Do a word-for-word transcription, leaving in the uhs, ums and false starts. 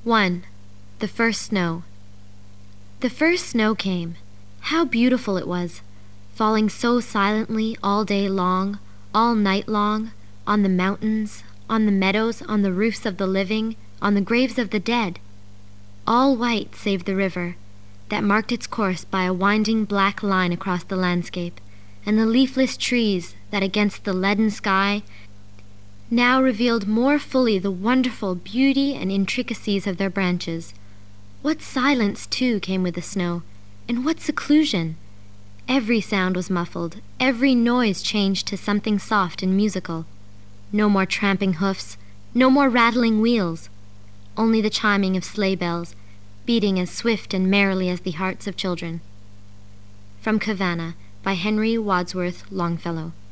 one. The First Snow. The first snow came. How beautiful it was, falling so silently all day long, all night long, on the mountains, on the meadows, on the roofs of the living, on the graves of the dead. All white save the river, that marked its course by a winding black line across the landscape, and the leafless trees that against the leaden sky now revealed more fully the wonderful beauty and intricacies of their branches. What silence, too, came with the snow, and what seclusion! Every sound was muffled, every noise changed to something soft and musical. No more tramping hoofs, no more rattling wheels, only the chiming of sleigh bells, beating as swift and merrily as the hearts of children. From Cavanna, by Henry Wadsworth Longfellow.